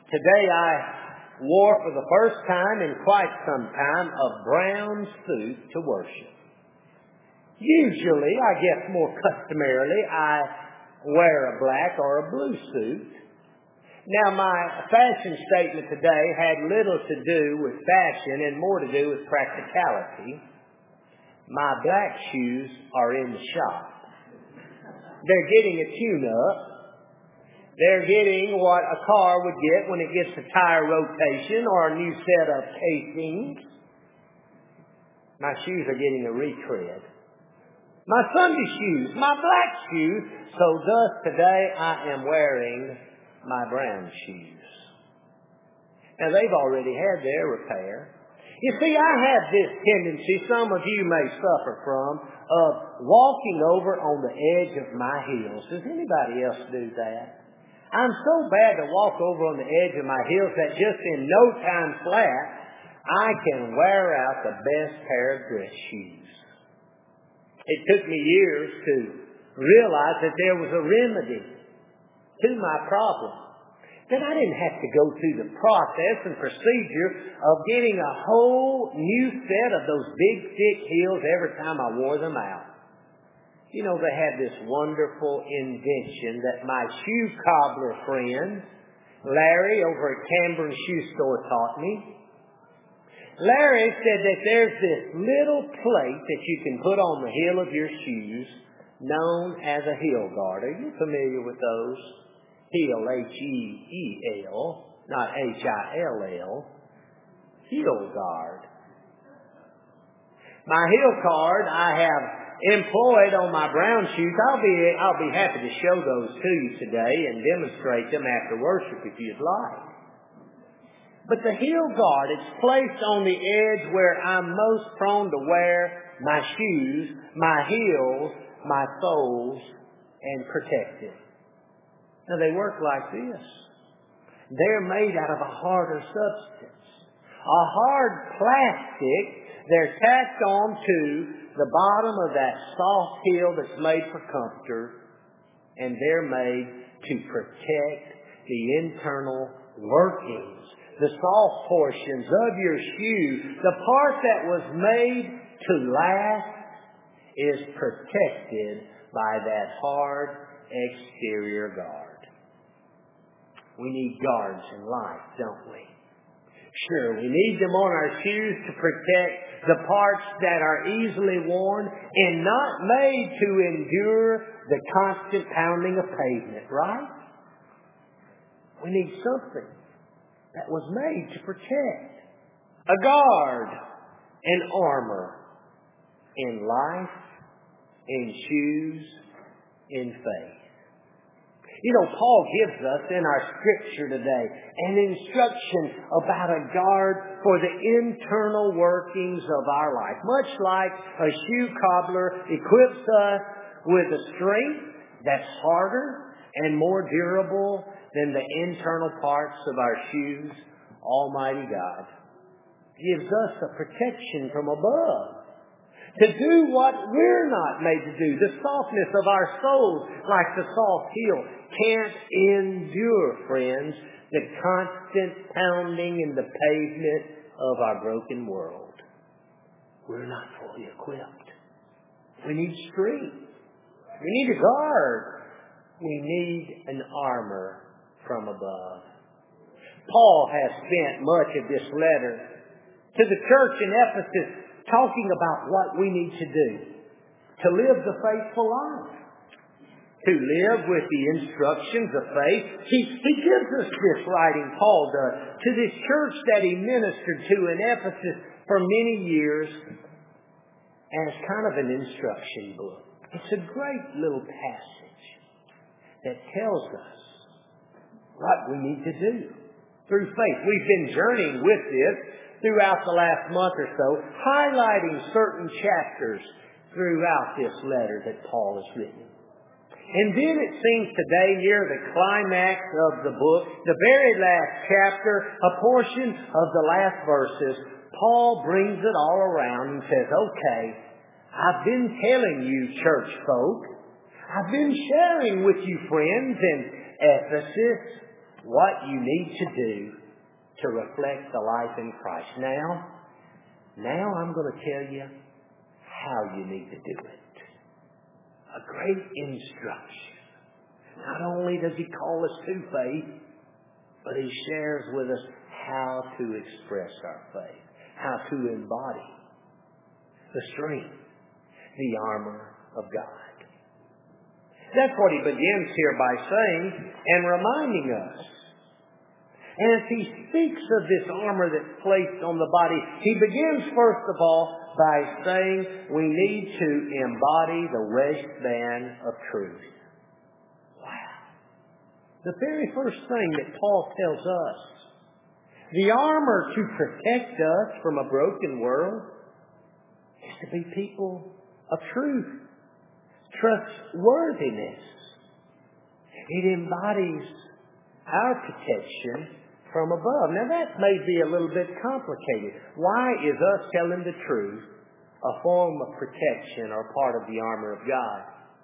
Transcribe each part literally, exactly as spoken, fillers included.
Today I wore for the first time in quite some time a brown suit to worship. Usually, I guess more customarily, I wear a black or a blue suit. Now, my fashion statement today had little to do with fashion and more to do with practicality. My black shoes are in the shop. They're getting a tune-up. They're getting what a car would get when it gets a tire rotation or a new set of casings. My shoes are getting a retread. My Sunday shoes, my black shoes. So thus today I am wearing my brown shoes. Now they've already had their repair. You see, I have this tendency, some of you may suffer from, of walking over on the edge of my heels. Does anybody else do that? I'm so bad to walk over on the edge of my heels that just in no time flat, I can wear out the best pair of dress shoes. It took me years to realize that there was a remedy to my problem. That I didn't have to go through the process and procedure of getting a whole new set of those big, thick heels every time I wore them out. You know, they had this wonderful invention that my shoe cobbler friend, Larry, over at Cameron Shoe Store taught me. Larry said that there's this little plate that you can put on the heel of your shoes known as a heel guard. Are you familiar with those? Heel, H E E L, not H I L L. Heel guard. My heel guard I have employed on my brown shoes. I'll be, I'll be happy to show those to you today and demonstrate them after worship if you'd like. But the heel guard, it's placed on the edge where I'm most prone to wear my shoes, my heels, my soles, and protect it. Now they work like this. They're made out of a harder substance. A hard plastic. They're tacked on to the bottom of that soft heel that's made for comfort. And they're made to protect the internal workings, the soft portions of your shoe. The part that was made to last is protected by that hard exterior guard. We need guards in life, don't we? Sure, we need them on our shoes to protect the parts that are easily worn and not made to endure the constant pounding of pavement, right? We need something that was made to protect. A guard, an armor in life, in shoes, in faith. You know, Paul gives us in our scripture today an instruction about a guard for the internal workings of our life. Much like a shoe cobbler equips us with a strength that's harder and more durable than the internal parts of our shoes, Almighty God gives us a protection from above to do what we're not made to do. The softness of our souls, like the soft heel, can't endure, friends, the constant pounding in the pavement of our broken world. We're not fully equipped. We need strength. We need a guard. We need an armor from above. Paul has spent much of this letter to the church in Ephesus talking about what we need to do to live the faithful life, to live with the instructions of faith. He, he gives us this writing, Paul does, to this church that he ministered to in Ephesus for many years as kind of an instruction book. It's a great little passage that tells us what we need to do through faith. We've been journeying with this throughout the last month or so, highlighting certain chapters throughout this letter that Paul has written. And then it seems today, near the climax of the book, the very last chapter, a portion of the last verses, Paul brings it all around and says, okay, I've been telling you, church folk, I've been sharing with you, friends, in Ephesus, what you need to do to reflect the life in Christ. Now, now I'm going to tell you how you need to do it. A great instruction. Not only does he call us to faith, but he shares with us how to express our faith, how to embody the strength, the armor of God. That's what he begins here by saying and reminding us. And as he speaks of this armor that's placed on the body, he begins first of all by saying we need to embody the waistband of truth. Wow. The very first thing that Paul tells us, the armor to protect us from a broken world, is to be people of truth, trustworthiness. It embodies our protection from above. Now that may be a little bit complicated. Why is us telling the truth a form of protection or part of the armor of God?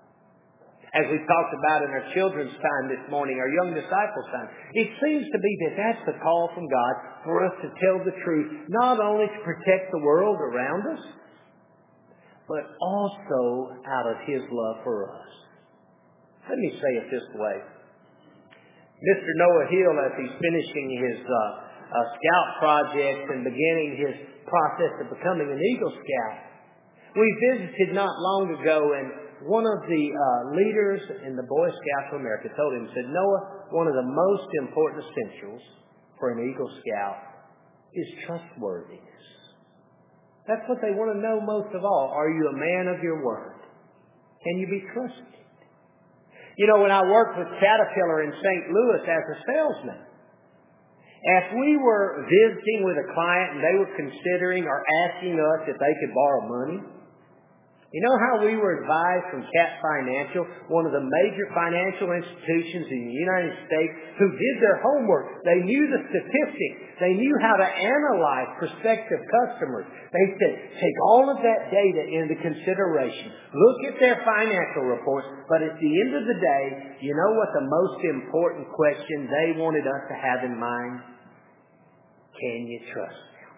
As we talked about in our children's time this morning, our young disciples' time, it seems to be that that's the call from God for us to tell the truth, not only to protect the world around us, but also out of His love for us. Let me say it this way. Mister Noah Hill, as he's finishing his uh, uh, scout project and beginning his process of becoming an Eagle Scout, we visited not long ago, and one of the uh, leaders in the Boy Scouts of America told him, said, Noah, one of the most important essentials for an Eagle Scout is trustworthiness. That's what they want to know most of all. Are you a man of your word? Can you be trusted? You know, when I worked with Caterpillar in Saint Louis as a salesman, if we were visiting with a client and they were considering or asking us if they could borrow money, you know how we were advised from Cat Financial, one of the major financial institutions in the United States, who did their homework. They knew the statistics. They knew how to analyze prospective customers. They said, take all of that data into consideration. Look at their financial reports. But at the end of the day, you know what the most important question they wanted us to have in mind? Can you trust them?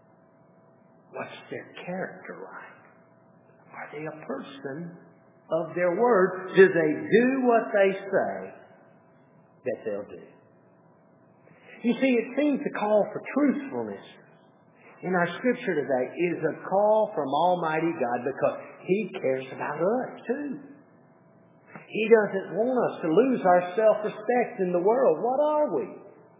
What's their character like? Are they a person of their word? Do they do what they say that they'll do? You see, it seems the call for truthfulness in our scripture today is a call from Almighty God because He cares about us too. He doesn't want us to lose our self-respect in the world. What are we?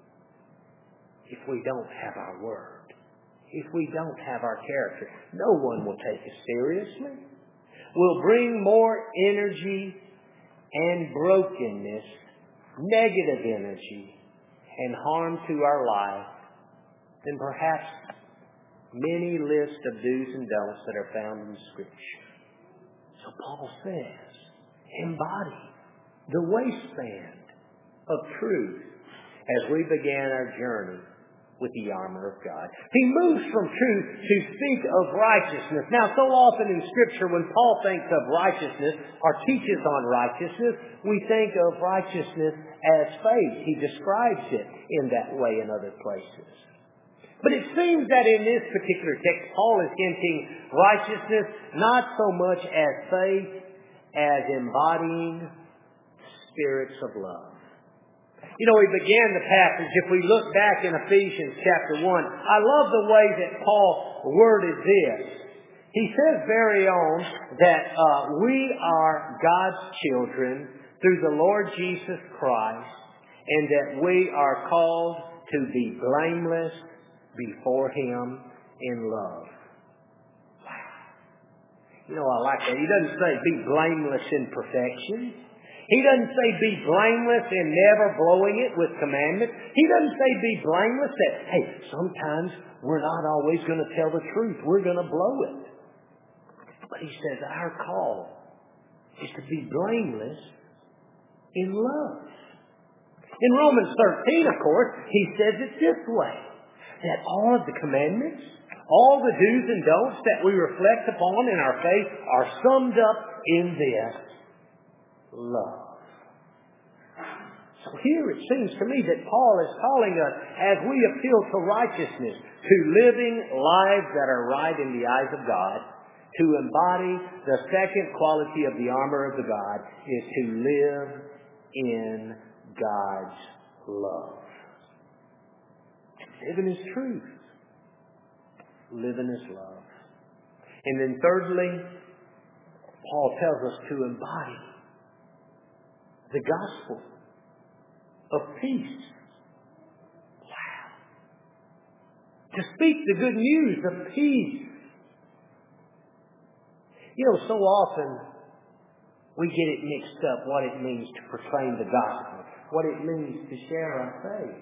If we don't have our word, if we don't have our character, no one will take us seriously. We'll bring more energy and brokenness, negative energy, and harm to our life than perhaps many lists of do's and don'ts that are found in Scripture. So Paul says, embody the waistband of truth as we began our journey with the armor of God. He moves from truth to speak of righteousness. Now, so often in Scripture, when Paul thinks of righteousness or teaches on righteousness, we think of righteousness as faith. He describes it in that way in other places. But it seems that in this particular text, Paul is hinting righteousness not so much as faith as embodying spirits of love. You know, we began the passage, if we look back in Ephesians chapter one, I love the way that Paul worded this. He says very on that uh, we are God's children through the Lord Jesus Christ, and that we are called to be blameless before Him in love. Wow. You know, I like that. He doesn't say be blameless in perfection. He doesn't say be blameless in never blowing it with commandments. He doesn't say be blameless that, hey, sometimes we're not always going to tell the truth. We're going to blow it. But he says our call is to be blameless in love. In Romans thirteen, of course, he says it this way, that all of the commandments, all the do's and don'ts that we reflect upon in our faith are summed up in this: love. So here it seems to me that Paul is calling us, as we appeal to righteousness, to living lives that are right in the eyes of God, to embody the second quality of the armor of the God is to live in God's love. Live in His truth. Live in His love. And then thirdly, Paul tells us to embody the gospel of peace. Wow. To speak the good news of peace. You know, so often we get it mixed up, what it means to proclaim the gospel, what it means to share our faith.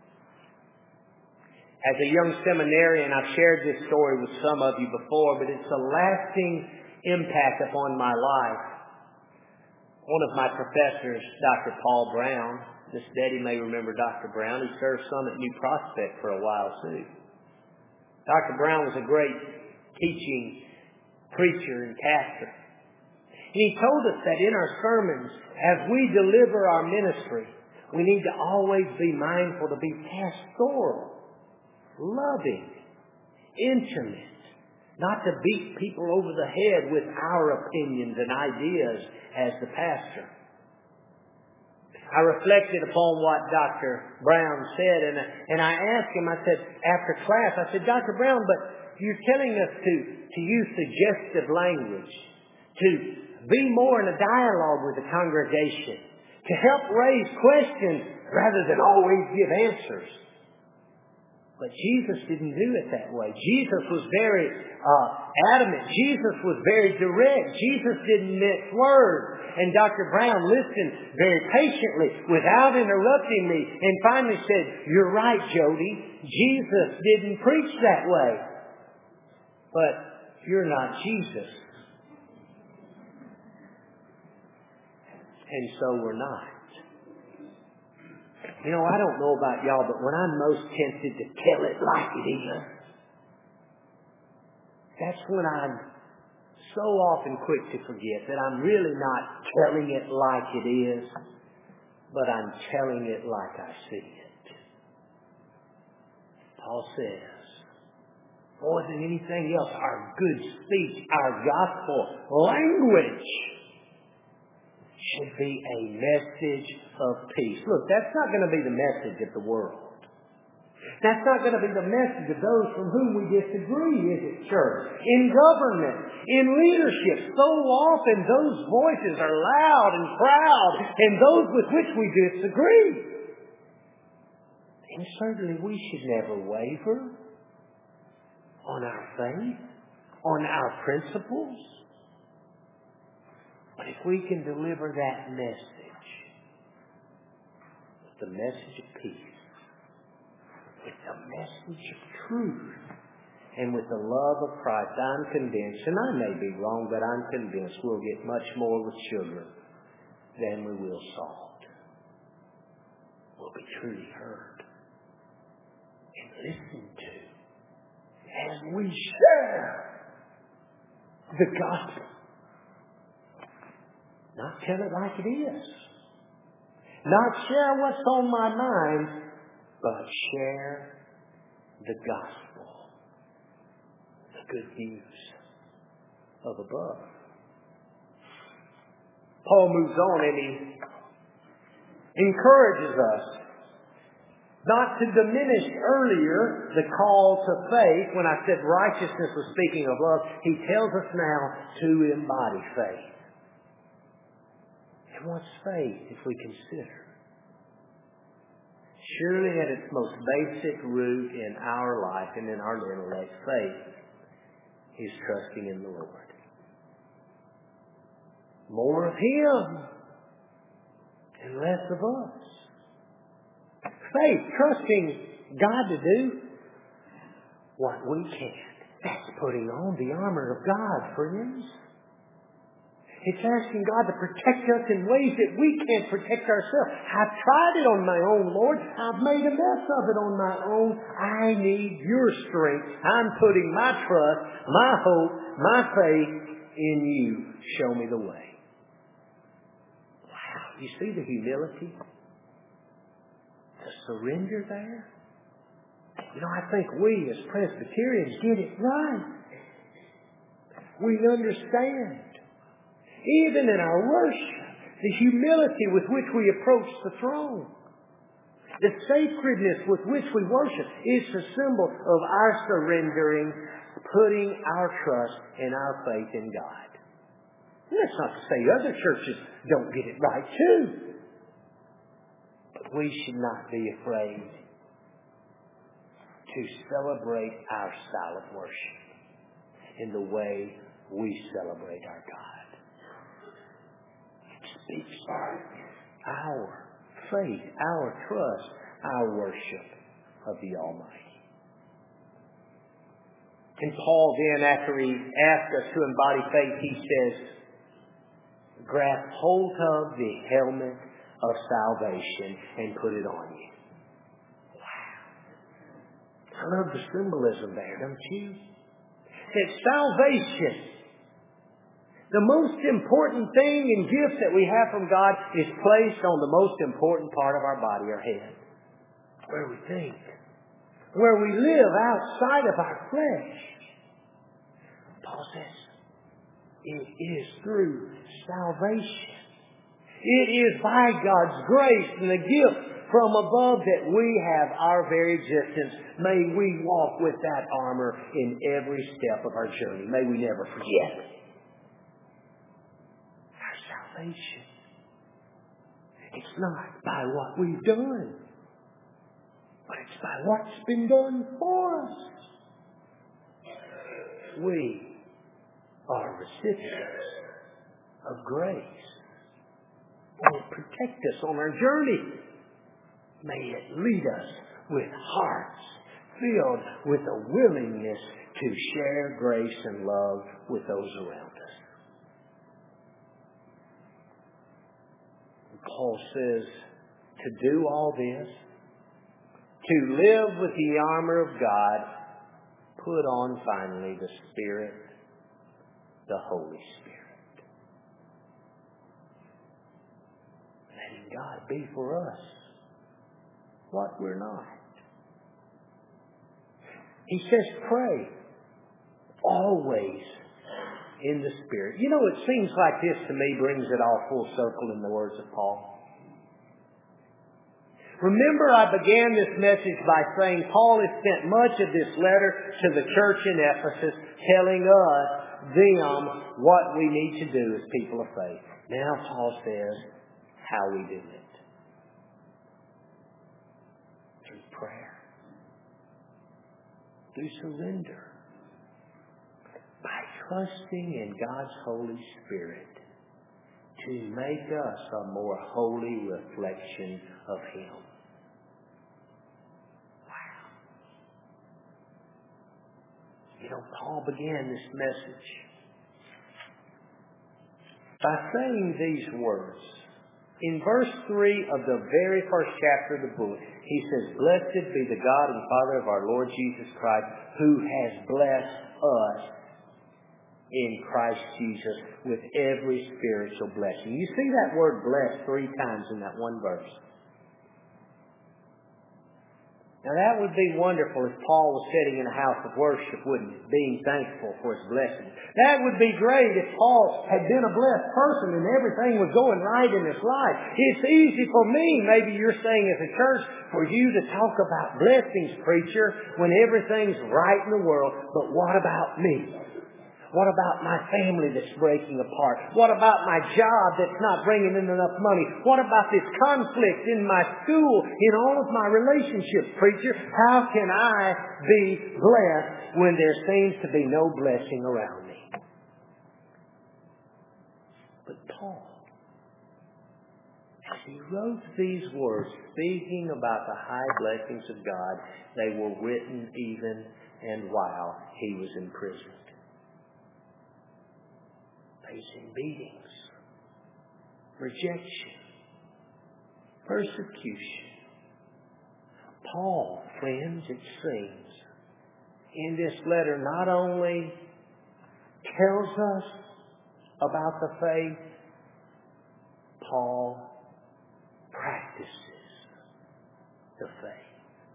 As a young seminarian, I've shared this story with some of you before, but it's a lasting impact upon my life. One of my professors, Doctor Paul Brown, this daddy may remember Doctor Brown. He served some at New Prospect for a while too. Doctor Brown was a great teaching preacher and pastor. And he told us that in our sermons, as we deliver our ministry, we need to always be mindful to be pastoral, loving, intimate, not to beat people over the head with our opinions and ideas as the pastor. I reflected upon what Doctor Brown said, and, and I asked him, I said, after class, I said, Doctor Brown, but you're telling us to, to use suggestive language, to be more in a dialogue with the congregation, to help raise questions rather than always give answers. But Jesus didn't do it that way. Jesus was very uh, adamant. Jesus was very direct. Jesus didn't mix words. And Doctor Brown listened very patiently without interrupting me and finally said, "You're right, Jody. Jesus didn't preach that way. But you're not Jesus. And so we're not." You know, I don't know about y'all, but when I'm most tempted to tell it like it is, that's when I'm so often quick to forget that I'm really not telling it like it is, but I'm telling it like I see it. Paul says, more than anything else, our good speech, our gospel language should be a message of peace. Look, that's not going to be the message of the world. That's not going to be the message of those from whom we disagree, is it, church? In government, in leadership, so often those voices are loud and proud, and those with which we disagree. And certainly we should never waver on our faith, on our principles. But if we can deliver that message, the message of peace, with the message of truth, and with the love of Christ, I'm convinced, and I may be wrong, but I'm convinced we'll get much more with sugar than we will salt. We'll be truly heard and listened to as we share the gospel. Not tell it like it is. Not share what's on my mind, but share the gospel. The good news of above. Paul moves on and he encourages us not to diminish earlier the call to faith. When I said righteousness was speaking of love, he tells us now to embody faith. And what's faith if we consider? Surely at its most basic root in our life and in our intellect, faith is trusting in the Lord. More of Him and less of us. Faith, trusting God to do what we can. That's putting on the armor of God, friends. It's asking God to protect us in ways that we can't protect ourselves. I've tried it on my own, Lord. I've made a mess of it on my own. I need your strength. I'm putting my trust, my hope, my faith in you. Show me the way. Wow. You see the humility? surrender there? You know, I think we as Presbyterians get it right. We understand, even in our worship, the humility with which we approach the throne. The sacredness with which we worship is a symbol of our surrendering, putting our trust and our faith in God. And that's not to say other churches don't get it right too. But we should not be afraid to celebrate our style of worship in the way we celebrate our God. It speaks our faith, our trust, our worship of the Almighty. And Paul then, after he asked us to embody faith, he says, grab hold of the helmet of salvation and put it on you. Wow. I love the symbolism there, don't you? That salvation, the most important thing and gift that we have from God, is placed on the most important part of our body, our head. Where we think. Where we live outside of our flesh. Paul says, it is through salvation. It is by God's grace and the gift from above that we have our very existence. May we walk with that armor in every step of our journey. May we never forget it. Our salvation. It's not by what we've done, but it's by what's been done for us. We are recipients of grace. May it protect us on our journey. May it lead us with hearts filled with a willingness to share grace and love with those around us. Paul says to do all this, to live with the armor of God, put on finally the Spirit, the Holy Spirit. Letting God be for us what we're not. He says pray always in the Spirit. You know, it seems like this to me brings it all full circle in the words of Paul. Remember, I began this message by saying Paul has spent much of this letter to the church in Ephesus telling us, them, what we need to do as people of faith. Now Paul says how we do it. Through prayer. Through surrender. By trusting in God's Holy Spirit to make us a more holy reflection of Him. Wow. You know, Paul began this message by saying these words. In verse three of the very first chapter of the book, he says, "Blessed be the God and Father of our Lord Jesus Christ, who has blessed us in Christ Jesus with every spiritual blessing." You see that word blessed three times in that one verse. Now that would be wonderful if Paul was sitting in a house of worship, wouldn't it? Being thankful for his blessings. That would be great if Paul had been a blessed person and everything was going right in his life. It's easy for me, maybe you're saying as a church, for you to talk about blessings, preacher, when everything's right in the world. But what about me? What about my family that's breaking apart? What about my job that's not bringing in enough money? What about this conflict in my school, in all of my relationships, preacher? How can I be blessed when there seems to be no blessing around me? But Paul, as he wrote these words, speaking about the high blessings of God, they were written even and while he was in prison. Facing beatings, rejection, persecution. Paul, friends, it seems, in this letter not only tells us about the faith, Paul practices the faith.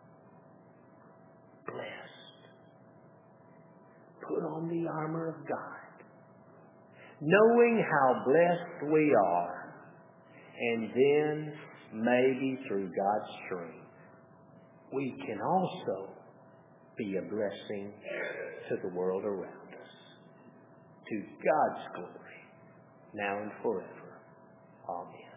Blessed. Put on the armor of God, knowing how blessed we are, and then maybe through God's strength, we can also be a blessing to the world around us. To God's glory, now and forever. Amen.